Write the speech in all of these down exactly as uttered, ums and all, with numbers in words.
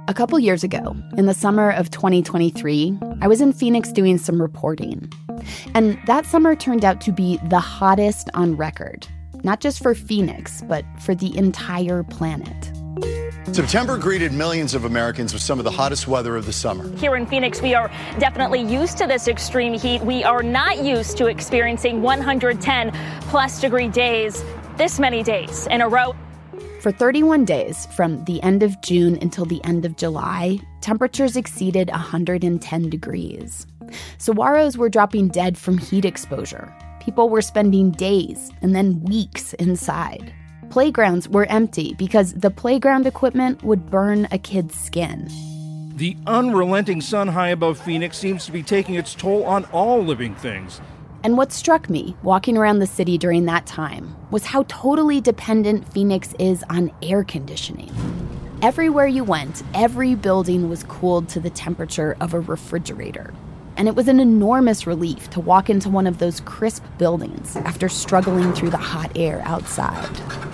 A couple years ago, in the summer of twenty twenty-three, I was in Phoenix doing some reporting. And that summer turned out to be the hottest on record, not just for Phoenix, but for the entire planet. September greeted millions of Americans with some of the hottest weather of the summer. Here in Phoenix, we are definitely used to this extreme heat. We are not used to experiencing one hundred ten plus degree days this many days in a row. For thirty-one days, from the end of June until the end of July, temperatures exceeded one hundred ten degrees. Saguaros were dropping dead from heat exposure. People were spending days and then weeks inside. Playgrounds were empty because the playground equipment would burn a kid's skin. The unrelenting sun high above Phoenix seems to be taking its toll on all living things. And what struck me, walking around the city during that time, was how totally dependent Phoenix is on air conditioning. Everywhere you went, every building was cooled to the temperature of a refrigerator. And it was an enormous relief to walk into one of those crisp buildings after struggling through the hot air outside.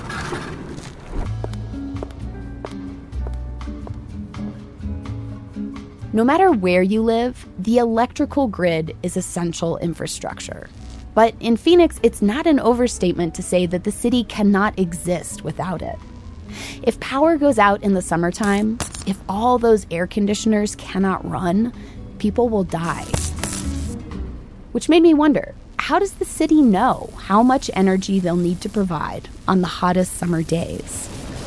No matter where you live, the electrical grid is essential infrastructure. But in Phoenix, it's not an overstatement to say that the city cannot exist without it. If power goes out in the summertime, if all those air conditioners cannot run, people will die. Which made me wonder, how does the city know how much energy they'll need to provide on the hottest summer days?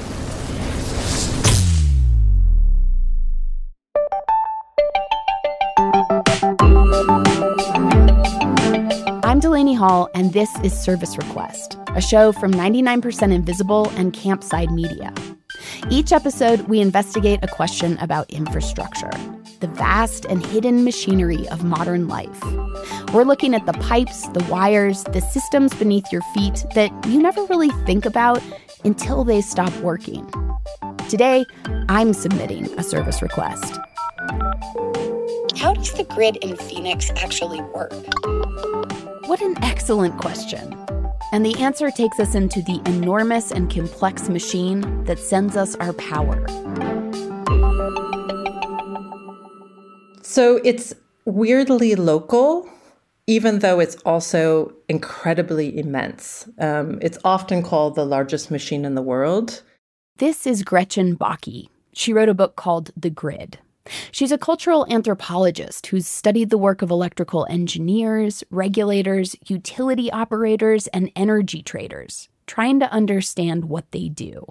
I'm Delaney Hall, and this is Service Request, a show from ninety-nine percent Invisible and Campside Media. Each episode, we investigate a question about infrastructure, the vast and hidden machinery of modern life. We're looking at the pipes, the wires, the systems beneath your feet that you never really think about until they stop working. Today, I'm submitting a service request. How does the grid in Phoenix actually work? What an excellent question. And the answer takes us into the enormous and complex machine that sends us our power. So it's weirdly local, even though it's also incredibly immense. Um, it's often called the largest machine in the world. This is Gretchen Bakke. She wrote a book called The Grid. She's a cultural anthropologist who's studied the work of electrical engineers, regulators, utility operators, and energy traders, trying to understand what they do.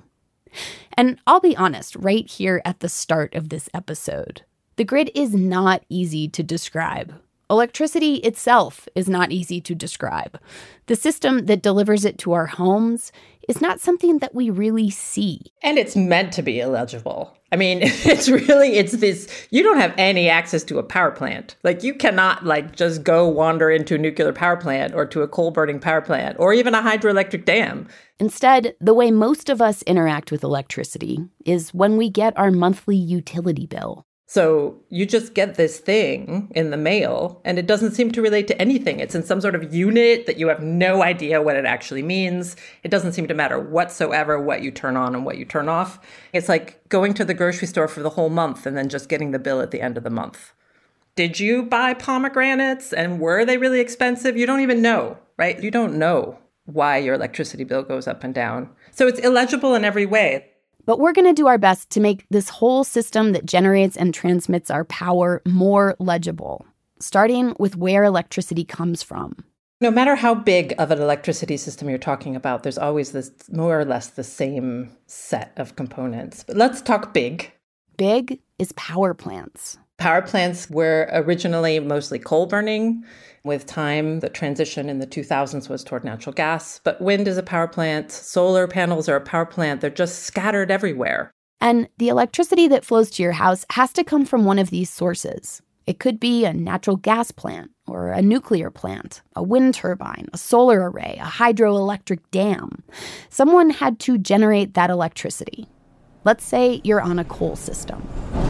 And I'll be honest, right here at the start of this episode, the grid is not easy to describe. Electricity itself is not easy to describe. The system that delivers it to our homes is not something that we really see. And it's meant to be illegible. I mean, it's really, it's this, you don't have any access to a power plant. Like, you cannot, like, just go wander into a nuclear power plant or to a coal-burning power plant or even a hydroelectric dam. Instead, the way most of us interact with electricity is when we get our monthly utility bill. So you just get this thing in the mail, and it doesn't seem to relate to anything. It's in some sort of unit that you have no idea what it actually means. It doesn't seem to matter whatsoever what you turn on and what you turn off. It's like going to the grocery store for the whole month and then just getting the bill at the end of the month. Did you buy pomegranates, and were they really expensive? You don't even know, right? You don't know why your electricity bill goes up and down. So it's illegible in every way. But we're going to do our best to make this whole system that generates and transmits our power more legible, starting with where electricity comes from. No matter how big of an electricity system you're talking about, there's always this more or less the same set of components. But let's talk big. Big is power plants. Power plants were originally mostly coal burning. With time, the transition in the two thousands was toward natural gas. But wind is a power plant. Solar panels are a power plant. They're just scattered everywhere. And the electricity that flows to your house has to come from one of these sources. It could be a natural gas plant or a nuclear plant, a wind turbine, a solar array, a hydroelectric dam. Someone had to generate that electricity. Let's say you're on a coal system.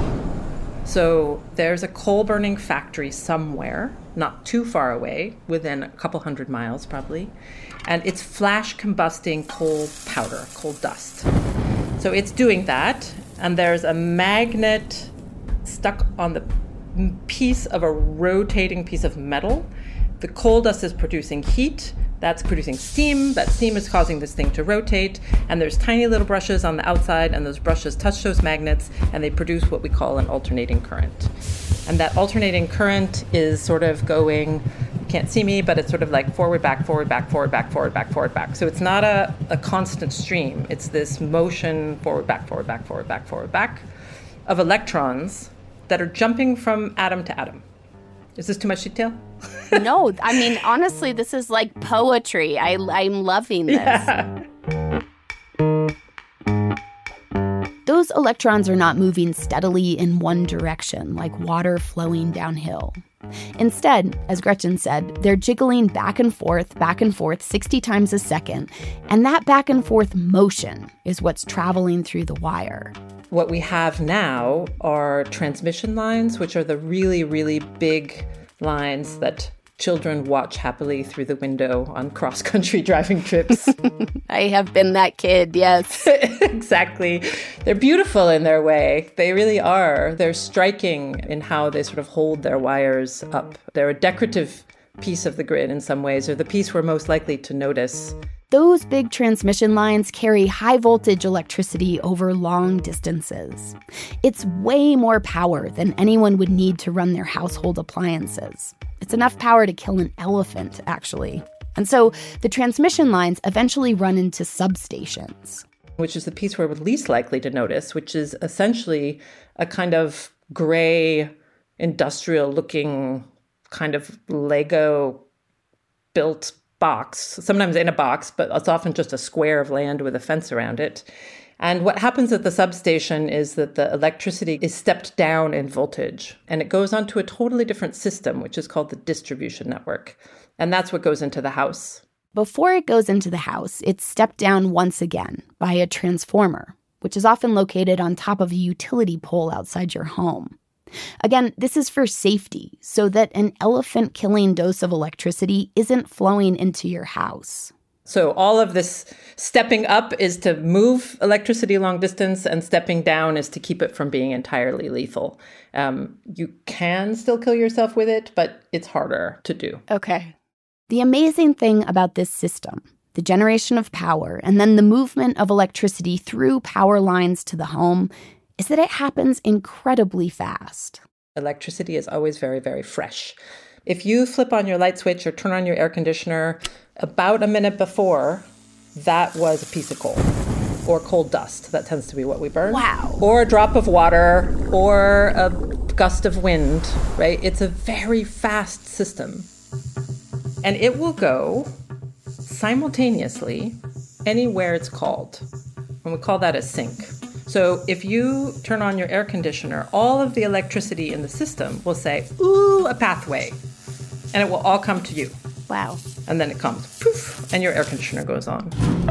So there's a coal-burning factory somewhere, not too far away, within a couple hundred miles probably, and it's flash combusting coal powder, coal dust. So it's doing that, and there's a magnet stuck on the piece of a rotating piece of metal. The coal dust is producing heat. That's producing steam. That steam is causing this thing to rotate. And there's tiny little brushes on the outside, and those brushes touch those magnets, and they produce what we call an alternating current. And that alternating current is sort of going, you can't see me, but it's sort of like forward, back, forward, back, forward, back, forward, back, forward, back. So it's not a, a constant stream. It's this motion forward, back, forward, back, forward, back, forward, back of electrons that are jumping from atom to atom. Is this too much detail? No, I mean, honestly, this is like poetry. I, I'm loving this. Yeah. Those electrons are not moving steadily in one direction, like water flowing downhill. Instead, as Gretchen said, they're jiggling back and forth, back and forth sixty times a second, and that back and forth motion is what's traveling through the wire. What we have now are transmission lines, which are the really, really big lines that children watch happily through the window on cross-country driving trips. I have been that kid, yes. Exactly. They're beautiful in their way. They really are. They're striking in how they sort of hold their wires up. They're a decorative piece of the grid in some ways, or the piece we're most likely to notice. Those big transmission lines carry high-voltage electricity over long distances. It's way more power than anyone would need to run their household appliances. It's enough power to kill an elephant, actually. And so the transmission lines eventually run into substations. Which is the piece we're least likely to notice, which is essentially a kind of gray, industrial-looking kind of Lego-built box, sometimes in a box, but it's often just a square of land with a fence around it. And what happens at the substation is that the electricity is stepped down in voltage, and it goes onto a totally different system, which is called the distribution network. And that's what goes into the house. Before it goes into the house, it's stepped down once again by a transformer, which is often located on top of a utility pole outside your home. Again, this is for safety, so that an elephant-killing dose of electricity isn't flowing into your house. So all of this stepping up is to move electricity long distance, and stepping down is to keep it from being entirely lethal. Um, you can still kill yourself with it, but it's harder to do. Okay. The amazing thing about this system, the generation of power, and then the movement of electricity through power lines to the home, is that it happens incredibly fast. Electricity is always very, very fresh. If you flip on your light switch or turn on your air conditioner, about a minute before, that was a piece of coal or coal dust. That tends to be what we burn. Wow. Or a drop of water or a gust of wind, right? It's a very fast system. And it will go simultaneously anywhere it's called. And we call that a sink. So if you turn on your air conditioner, all of the electricity in the system will say, ooh, a pathway. And it will all come to you. Wow. And then it comes, poof, and your air conditioner goes on.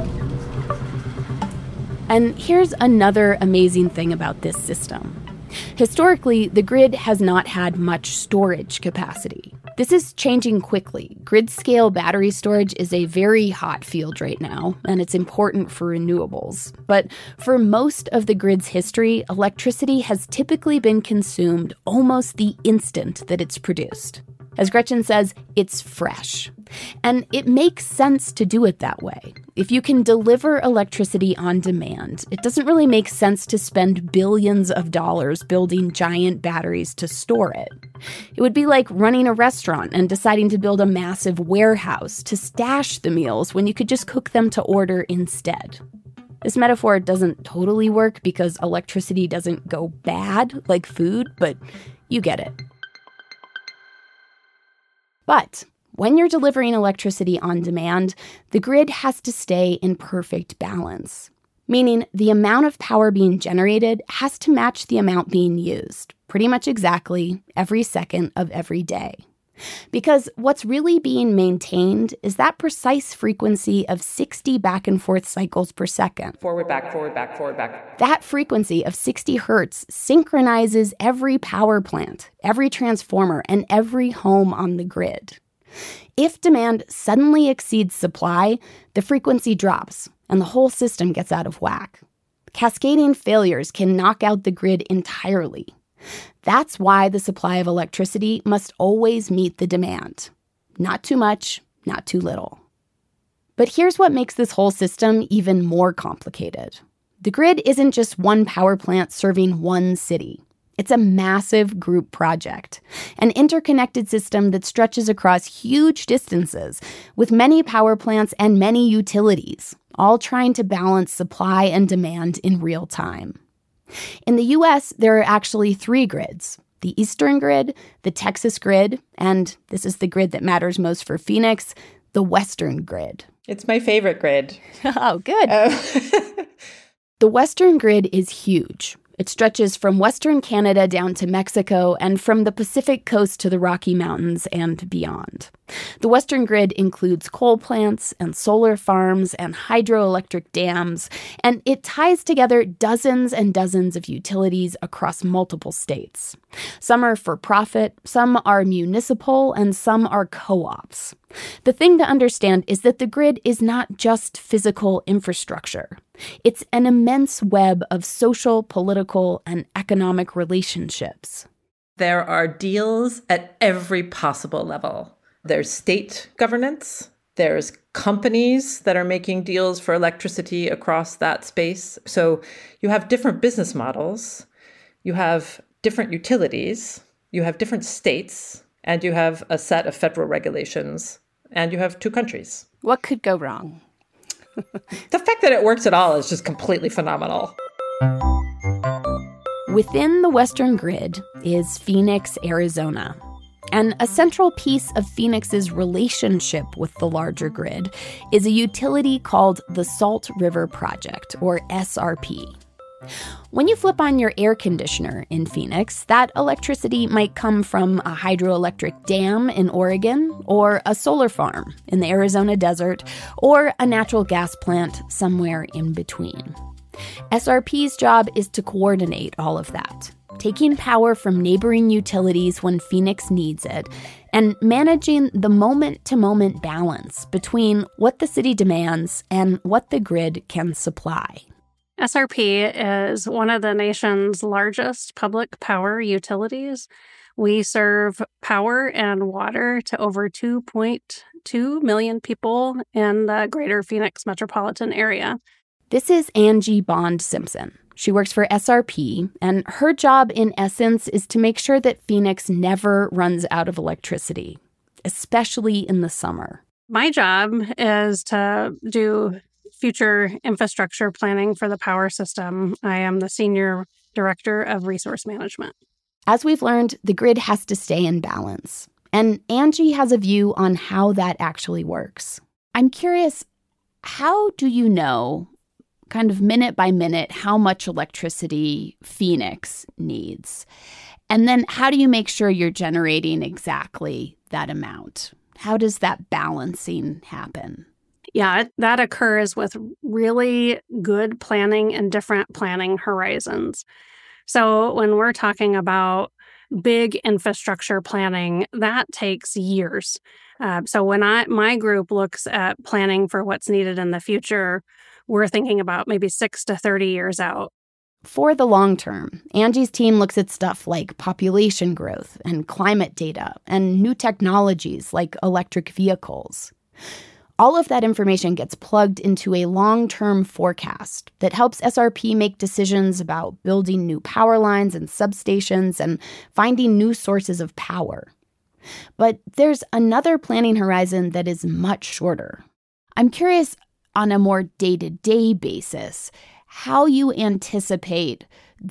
And here's another amazing thing about this system. Historically, the grid has not had much storage capacity. This is changing quickly. Grid-scale battery storage is a very hot field right now, and it's important for renewables. But for most of the grid's history, electricity has typically been consumed almost the instant that it's produced. As Gretchen says, it's fresh. And it makes sense to do it that way. If you can deliver electricity on demand, it doesn't really make sense to spend billions of dollars building giant batteries to store it. It would be like running a restaurant and deciding to build a massive warehouse to stash the meals when you could just cook them to order instead. This metaphor doesn't totally work because electricity doesn't go bad like food, but you get it. But when you're delivering electricity on demand, the grid has to stay in perfect balance, meaning the amount of power being generated has to match the amount being used, pretty much exactly every second of every day. Because what's really being maintained is that precise frequency of sixty back and forth cycles per second. Forward, back, forward, back, forward, back. That frequency of sixty hertz synchronizes every power plant, every transformer, and every home on the grid. If demand suddenly exceeds supply, the frequency drops, and the whole system gets out of whack. cascading failures can knock out the grid entirely. That's why the supply of electricity must always meet the demand. Not too much, not too little. But here's what makes this whole system even more complicated. The grid isn't just one power plant serving one city. It's a massive group project, an interconnected system that stretches across huge distances with many power plants and many utilities, all trying to balance supply and demand in real time. In the U S, there are actually three grids: the Eastern Grid, the Texas Grid, and this is the grid that matters most for Phoenix, the Western Grid. It's my favorite grid. Oh, good. Oh. The Western Grid is huge. It stretches from Western Canada down to Mexico and from the Pacific coast to the Rocky Mountains and beyond. The Western Grid includes coal plants and solar farms and hydroelectric dams, and it ties together dozens and dozens of utilities across multiple states. Some are for profit, some are municipal, and some are co-ops. The thing to understand is that the grid is not just physical infrastructure. It's an immense web of social, political, and economic relationships. There are deals at every possible level. There's state governance. There's companies that are making deals for electricity across that space. So you have different business models. You have different utilities. You have different states. And you have a set of federal regulations. And you have two countries. What could go wrong? The fact that it works at all is just completely phenomenal. Within the Western Grid is Phoenix, Arizona. And a central piece of Phoenix's relationship with the larger grid is a utility called the Salt River Project, or S R P. When you flip on your air conditioner in Phoenix, that electricity might come from a hydroelectric dam in Oregon, or a solar farm in the Arizona desert, or a natural gas plant somewhere in between. S R P's job is to coordinate all of that, taking power from neighboring utilities when Phoenix needs it, and managing the moment-to-moment balance between what the city demands and what the grid can supply. S R P is one of the nation's largest public power utilities. We serve power and water to over two point two million people in the greater Phoenix metropolitan area. This is Angie Bond Simpson. She works for S R P, and her job, in essence, is to make sure that Phoenix never runs out of electricity, especially in the summer. My job is to do future infrastructure planning for the power system. I am the Senior Director of Resource Management. As we've learned, the grid has to stay in balance. And Angie has a view on how that actually works. I'm curious, how do you know, kind of minute by minute, how much electricity Phoenix needs? And then how do you make sure you're generating exactly that amount? How does that balancing happen? Yeah, that occurs with really good planning and different planning horizons. So when we're talking about big infrastructure planning, that takes years. Uh, so when I my group looks at planning for what's needed in the future, we're thinking about maybe six to thirty years out. For the long term, Angie's team looks at stuff like population growth and climate data and new technologies like electric vehicles. All of that information gets plugged into a long-term forecast that helps S R P make decisions about building new power lines and substations and finding new sources of power. But there's another planning horizon that is much shorter. I'm curious, on a more day-to-day basis, how you anticipate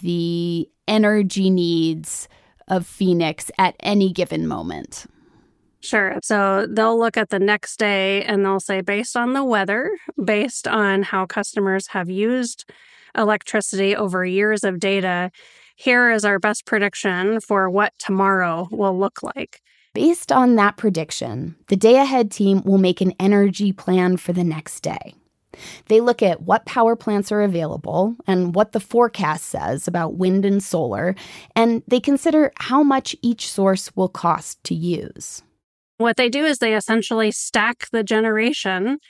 the energy needs of Phoenix at any given moment. Sure. So they'll look at the next day and they'll say, based on the weather, based on how customers have used electricity over years of data, here is our best prediction for what tomorrow will look like. Based on that prediction, the day-ahead team will make an energy plan for the next day. They look at what power plants are available and what the forecast says about wind and solar, and they consider how much each source will cost to use. What they do is they essentially stack the generation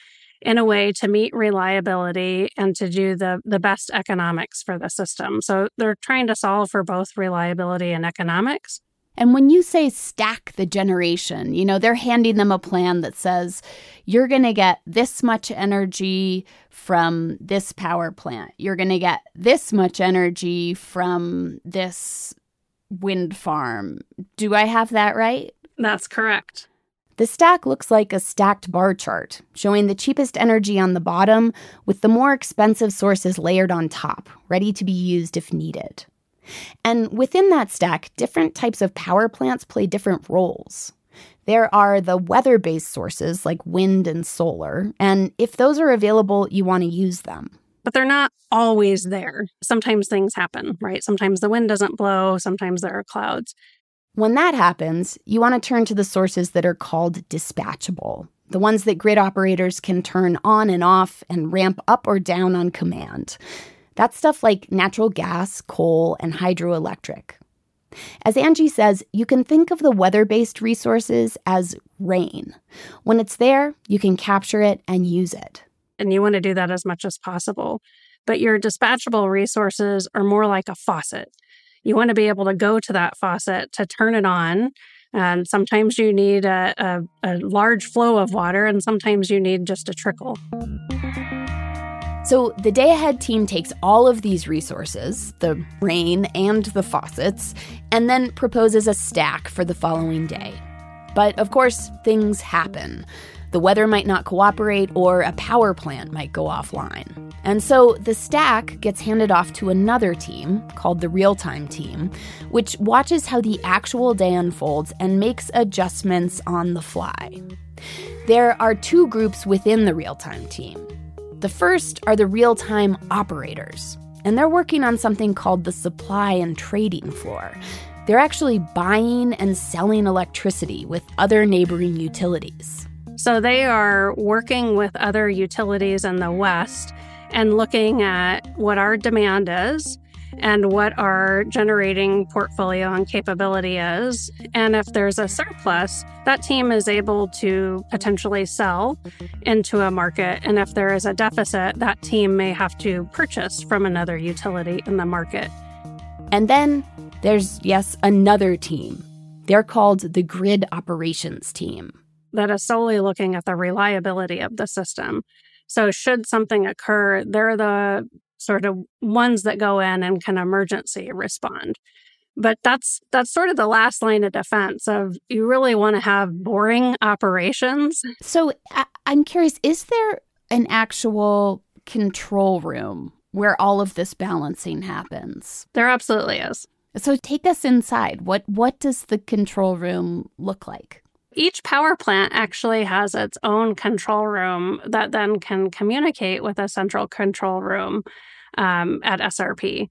in a way to meet reliability and to do the, the best economics for the system. So they're trying to solve for both reliability and economics. And when you say stack the generation, you know, they're handing them a plan that says you're going to get this much energy from this power plant. You're going to get this much energy from this wind farm. Do I have that right? That's correct. The stack looks like a stacked bar chart, showing the cheapest energy on the bottom with the more expensive sources layered on top, ready to be used if needed. And within that stack, different types of power plants play different roles. There are the weather-based sources like wind and solar, and if those are available, you want to use them. But they're not always there. Sometimes things happen, right? Sometimes the wind doesn't blow, sometimes there are clouds. When that happens, you want to turn to the sources that are called dispatchable, the ones that grid operators can turn on and off and ramp up or down on command. That's stuff like natural gas, coal, and hydroelectric. As Angie says, you can think of the weather-based resources as rain. When it's there, you can capture it and use it. And you want to do that as much as possible. But your dispatchable resources are more like a faucet. You want to be able to go to that faucet to turn it on. And sometimes you need a, a, a large flow of water, and sometimes you need just a trickle. So the day-ahead team takes all of these resources, the rain and the faucets, and then proposes a stack for the following day. But of course, things happen. The weather might not cooperate, or a power plant might go offline. And so the stack gets handed off to another team, called the real-time team, which watches how the actual day unfolds and makes adjustments on the fly. There are two groups within the real-time team. The first are the real-time operators, and they're working on something called the supply and trading floor. They're actually buying and selling electricity with other neighboring utilities. So they are working with other utilities in the West and looking at what our demand is and what our generating portfolio and capability is. And if there's a surplus, that team is able to potentially sell into a market. And if there is a deficit, that team may have to purchase from another utility in the market. And then there's, yes, another team. They're called the grid operations team. That is solely looking at the reliability of the system. So should something occur, they're the sort of ones that go in and can emergency respond. But that's that's sort of the last line of defense of you really want to have boring operations. So I- I'm curious, is there an actual control room where all of this balancing happens? There absolutely is. So take us inside. What what does the control room look like? Each power plant actually has its own control room that then can communicate with a central control room um, at S R P.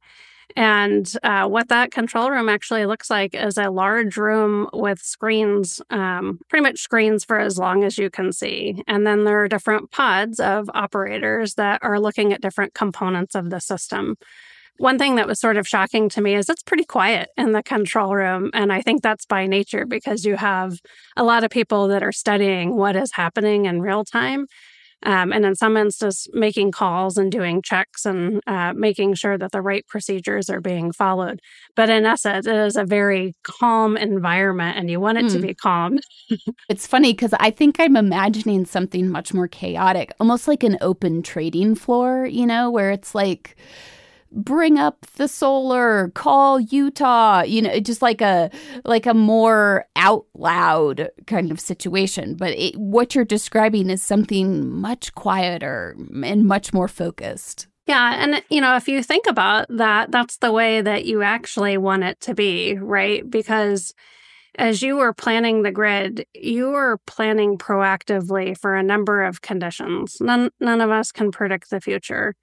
And uh, what that control room actually looks like is a large room with screens, um, pretty much screens for as long as you can see. And then there are different pods of operators that are looking at different components of the system. One thing that was sort of shocking to me is it's pretty quiet in the control room. And I think that's by nature because you have a lot of people that are studying what is happening in real time. Um, and in some instances, making calls and doing checks and uh, making sure that the right procedures are being followed. But in essence, it is a very calm environment and you want it mm. to be calm. It's funny because I think I'm imagining something much more chaotic, almost like an open trading floor, you know, where it's like, bring up the solar, call Utah, you know, just like a like a more out loud kind of situation. But it, what you're describing is something much quieter and much more focused. Yeah. And, you know, if you think about that, that's the way that you actually want it to be, right? Because as you were planning the grid, you were planning proactively for a number of conditions. None, none of us can predict the future.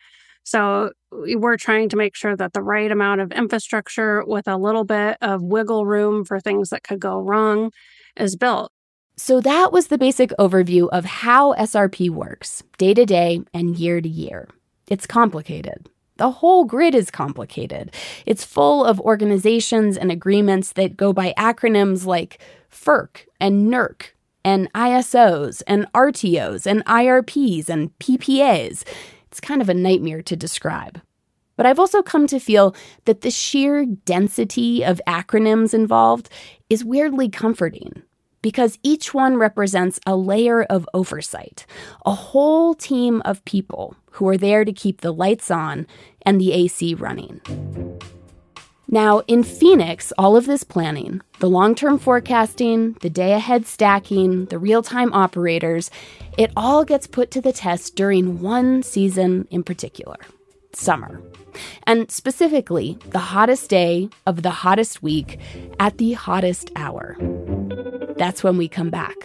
So we're trying to make sure that the right amount of infrastructure with a little bit of wiggle room for things that could go wrong is built. So that was the basic overview of how S R P works, day to day and year to year. It's complicated. The whole grid is complicated. It's full of organizations and agreements that go by acronyms like FERC and NERC and I S Os and R T Os and I R Ps and P P As. It's kind of a nightmare to describe. But I've also come to feel that the sheer density of acronyms involved is weirdly comforting, because each one represents a layer of oversight, a whole team of people who are there to keep the lights on and the A C running. Now, in Phoenix, all of this planning, the long-term forecasting, the day-ahead stacking, the real-time operators, it all gets put to the test during one season in particular, summer. And specifically, the hottest day of the hottest week at the hottest hour. That's when we come back.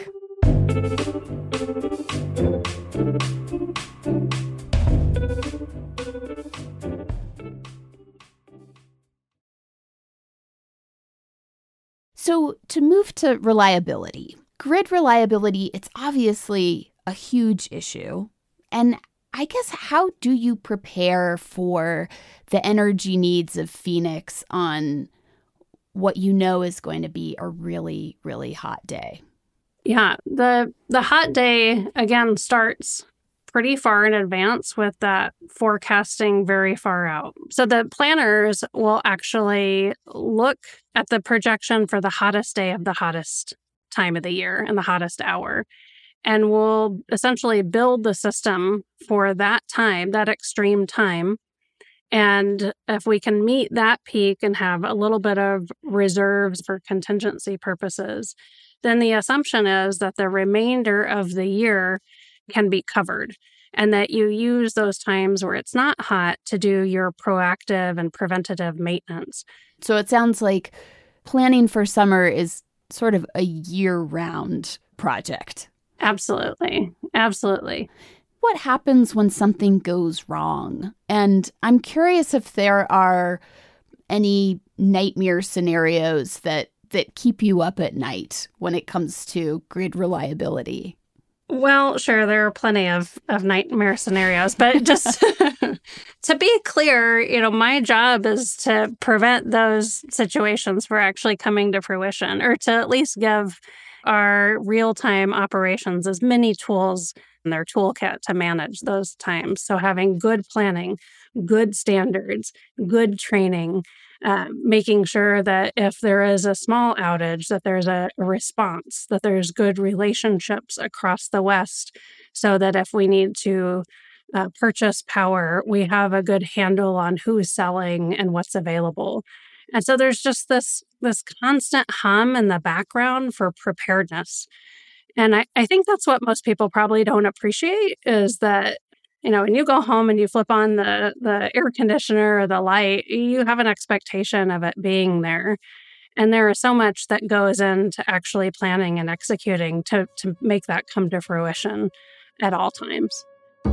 So to move to reliability, grid reliability, it's obviously a huge issue. And I guess, how do you prepare for the energy needs of Phoenix on what you know is going to be a really, really hot day? Yeah, the the hot day, again, starts pretty far in advance with that forecasting very far out. So the planners will actually look at the projection for the hottest day of the hottest time of the year and the hottest hour. And we'll essentially build the system for that time, that extreme time. And if we can meet that peak and have a little bit of reserves for contingency purposes, then the assumption is that the remainder of the year can be covered, and that you use those times where it's not hot to do your proactive and preventative maintenance. So it sounds like planning for summer is sort of a year-round project. Absolutely. Absolutely. What happens when something goes wrong? And I'm curious if there are any nightmare scenarios that, that keep you up at night when it comes to grid reliability. Well, sure, there are plenty of, of nightmare scenarios, but just to be clear, you know, my job is to prevent those situations from actually coming to fruition, or to at least give our real-time operations as many tools in their toolkit to manage those times. So having good planning, good standards, good training, uh, making sure that if there is a small outage, that there's a, a response, that there's good relationships across the West, so that if we need to uh, purchase power, we have a good handle on who's selling and what's available. And so there's just this, this constant hum in the background for preparedness. And I, I think that's what most people probably don't appreciate, is that, you know, when you go home and you flip on the, the air conditioner or the light, you have an expectation of it being there. And there is so much that goes into actually planning and executing to, to make that come to fruition at all times.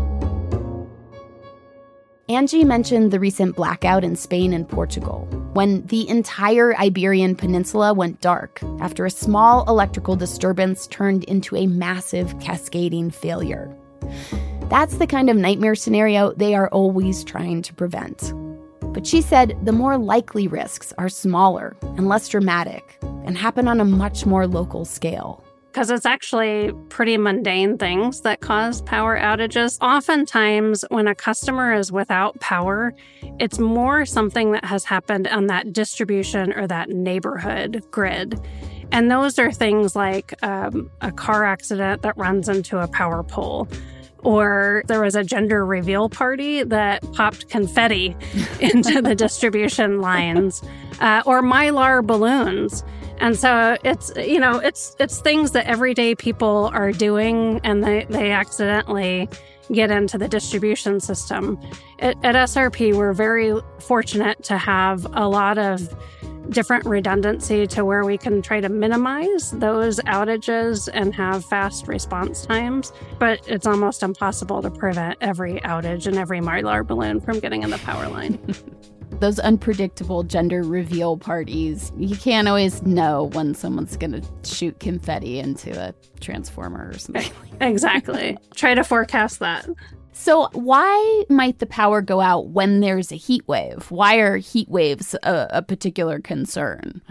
Angie mentioned the recent blackout in Spain and Portugal, when the entire Iberian Peninsula went dark after a small electrical disturbance turned into a massive cascading failure. That's the kind of nightmare scenario they are always trying to prevent. But she said the more likely risks are smaller and less dramatic and happen on a much more local scale. Because it's actually pretty mundane things that cause power outages. Oftentimes, when a customer is without power, it's more something that has happened on that distribution or that neighborhood grid. And those are things like um, a car accident that runs into a power pole, or there was a gender reveal party that popped confetti into the distribution lines, uh, or Mylar balloons. And so it's, you know, it's it's things that everyday people are doing, and they, they accidentally get into the distribution system. At, at S R P, we're very fortunate to have a lot of different redundancy to where we can try to minimize those outages and have fast response times. But it's almost impossible to prevent every outage and every Mylar balloon from getting in the power line. Those unpredictable gender reveal parties, you can't always know when someone's going to shoot confetti into a transformer or something. Exactly. Try to forecast that. So why might the power go out when there's a heat wave? Why are heat waves a, a particular concern?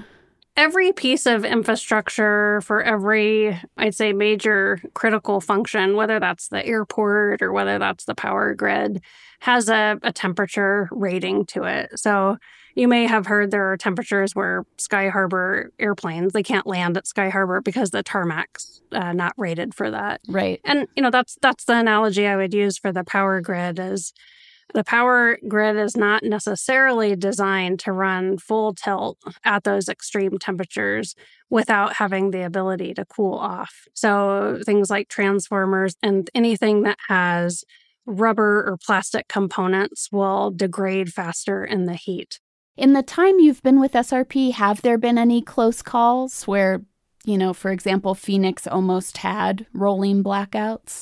every piece of infrastructure for every, I'd say, major critical function, whether that's the airport or whether that's the power grid, has a, a temperature rating to it. So you may have heard there are temperatures where Sky Harbor airplanes, they can't land at Sky Harbor because the tarmac's uh, not rated for that. Right. And, you know, that's that's the analogy I would use for the power grid is the power grid is not necessarily designed to run full tilt at those extreme temperatures without having the ability to cool off. So things like transformers and anything that has rubber or plastic components will degrade faster in the heat. In the time you've been with S R P, have there been any close calls where, you know, for example, Phoenix almost had rolling blackouts?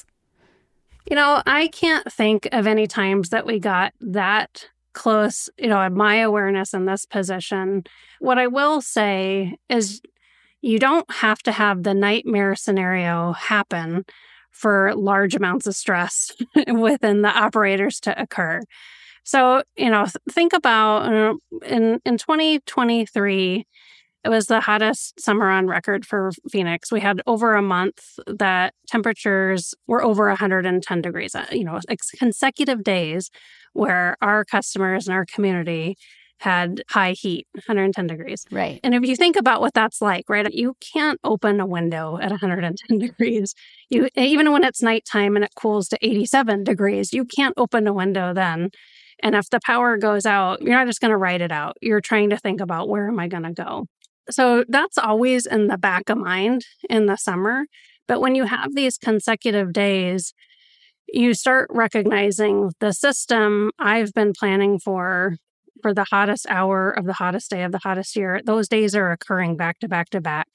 You know, I can't think of any times that we got that close, you know, in my awareness in this position. What I will say is you don't have to have the nightmare scenario happen for large amounts of stress within the operators to occur. So, you know, think about uh, in, in twenty twenty-three, it was the hottest summer on record for Phoenix. We had over a month that temperatures were over one hundred ten degrees, you know, consecutive days where our customers and our community had high heat, one hundred ten degrees. Right. And if you think about what that's like, right, you can't open a window at one hundred ten degrees. You even when it's nighttime and it cools to eighty-seven degrees, you can't open a window then. And if the power goes out, you're not just going to ride it out. You're trying to think about where am I going to go? So that's always in the back of mind in the summer. But when you have these consecutive days, you start recognizing the system I've been planning for, for the hottest hour of the hottest day of the hottest year. Those days are occurring back to back to back.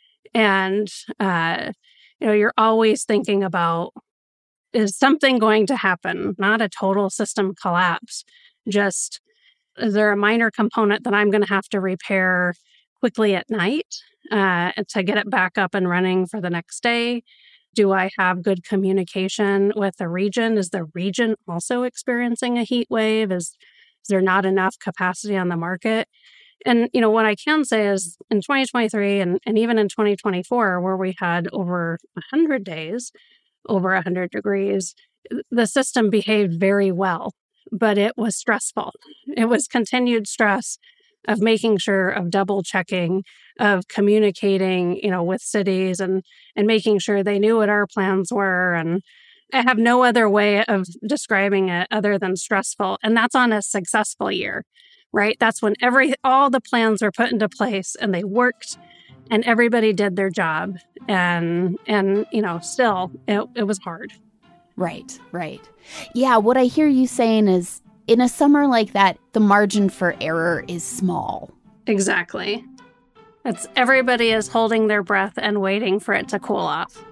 And, uh, you know, you're always thinking about, is something going to happen? Not a total system collapse. Just, is there a minor component that I'm going to have to repair quickly at night uh, to get it back up and running for the next day? Do I have good communication with the region? Is the region also experiencing a heat wave? Is, is there not enough capacity on the market? And, you know, what I can say is in twenty twenty-three and, and even in twenty twenty-four, where we had over one hundred days, over one hundred degrees, the system behaved very well, but it was stressful. It was continued stress of making sure, of double checking, of communicating, you know, with cities and, and making sure they knew what our plans were. And I have no other way of describing it other than stressful. And that's on a successful year, right? That's when every, all the plans were put into place and they worked and everybody did their job. And, and, you know, still it, it was hard. Right, right. Yeah, what I hear you saying is in a summer like that, the margin for error is small. Exactly. It's everybody is holding their breath and waiting for it to cool off.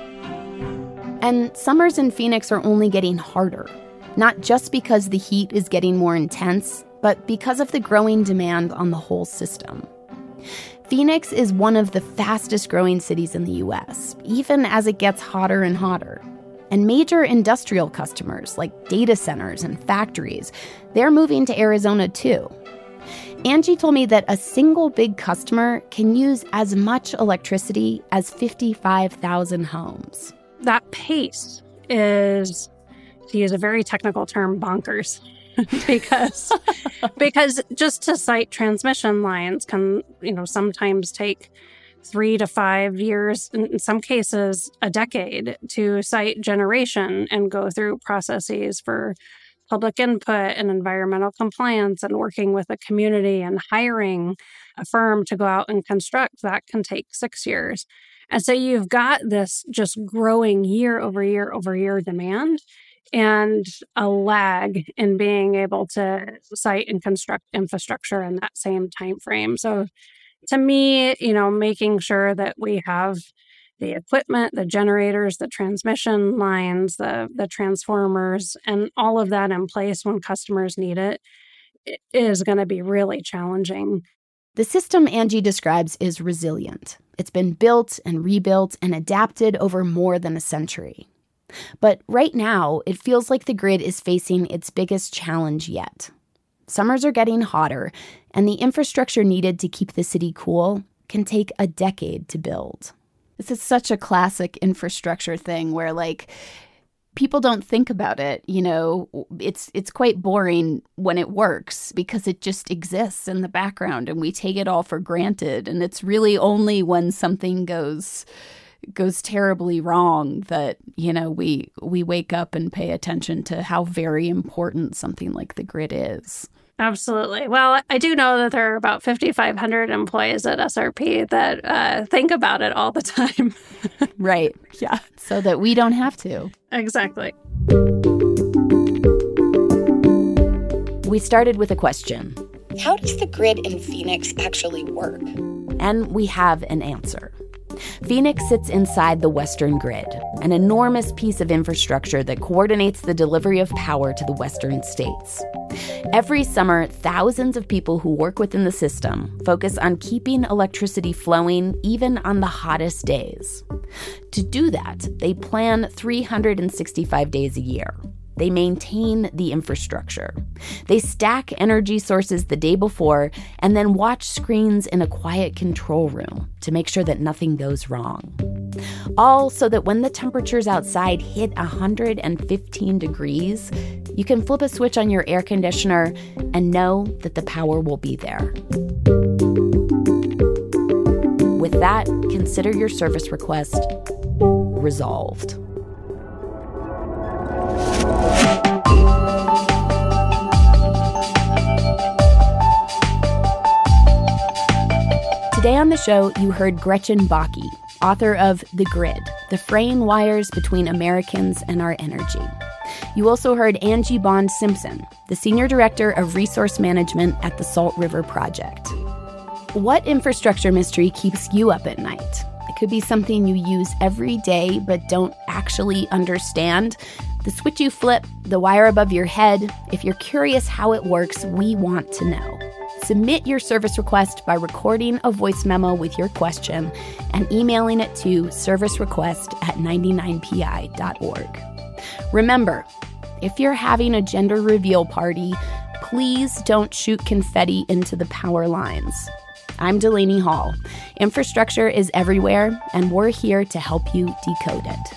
And summers in Phoenix are only getting harder, not just because the heat is getting more intense, but because of the growing demand on the whole system. Phoenix is one of the fastest growing cities in the U S, even as it gets hotter and hotter. And major industrial customers like data centers and factories, they're moving to Arizona too. Angie told me that a single big customer can use as much electricity as fifty-five thousand homes. That pace is, to use a very technical term, bonkers. because because just to site transmission lines can, you know, sometimes take three to five years, in some cases a decade, to site generation and go through processes for public input and environmental compliance and working with a community and hiring a firm to go out and construct. That can take six years. And so you've got this just growing year over year over year demand and a lag in being able to site and construct infrastructure in that same time frame. So to me, you know, making sure that we have the equipment, the generators, the transmission lines, the, the transformers, and all of that in place when customers need it is going to be really challenging. The system Angie describes is resilient. It's been built and rebuilt and adapted over more than a century. But right now, it feels like the grid is facing its biggest challenge yet. Summers are getting hotter, and the infrastructure needed to keep the city cool, can take a decade to build. This is such a classic infrastructure thing where, like, people don't think about it. You know, it's it's quite boring when it works because it just exists in the background and we take it all for granted. And it's really only when something goes goes terribly wrong that, you know, we we wake up and pay attention to how very important something like the grid is. Absolutely. Well, I do know that there are about fifty-five hundred employees at S R P that uh, think about it all the time. Right. Yeah. So that we don't have to. Exactly. We started with a question. How does the grid in Phoenix actually work? And we have an answer. Phoenix sits inside the Western Grid, an enormous piece of infrastructure that coordinates the delivery of power to the western states. Every summer, thousands of people who work within the system focus on keeping electricity flowing even on the hottest days. To do that, they plan three hundred sixty-five days a year. They maintain the infrastructure. They stack energy sources the day before and then watch screens in a quiet control room to make sure that nothing goes wrong. All so that when the temperatures outside hit one hundred fifteen degrees, you can flip a switch on your air conditioner and know that the power will be there. With that, consider your service request resolved. Today on the show, you heard Gretchen Bakke, author of The Grid, The Fraying Wires Between Americans and Our Energy. You also heard Angie Bond Simpson, the Senior Director of Resource Management at the Salt River Project. What infrastructure mystery keeps you up at night? It could be something you use every day but don't actually understand. The switch you flip, the wire above your head. If you're curious how it works, we want to know. Submit your service request by recording a voice memo with your question and emailing it to servicerequest at ninety-nine P I dot org. Remember, if you're having a gender reveal party, please don't shoot confetti into the power lines. I'm Delaney Hall. Infrastructure is everywhere, and we're here to help you decode it.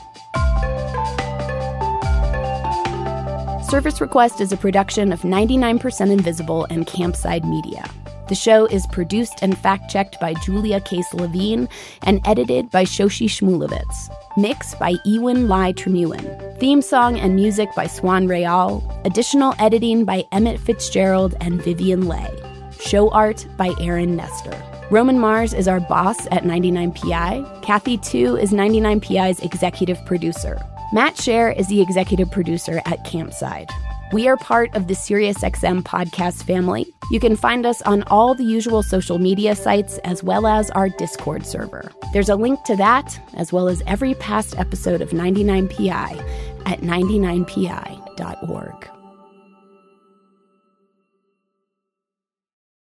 Service Request is a production of ninety-nine percent Invisible and Campside Media. The show is produced and fact-checked by Julia Case Levine and edited by Shoshi Shmulevitz. Mixed by Ewan Lai Tremuin. Theme song and music by Swan Real. Additional editing by Emmett Fitzgerald and Vivian Leigh. Show art by Aaron Nestor. Roman Mars is our boss at ninety-nine P I. Kathy Tu is ninety-nine P I's executive producer. Matt Scher is the executive producer at Campside. We are part of the SiriusXM podcast family. You can find us on all the usual social media sites as well as our Discord server. There's a link to that, as well as every past episode of ninety-nine P I at ninety-nine P I dot org.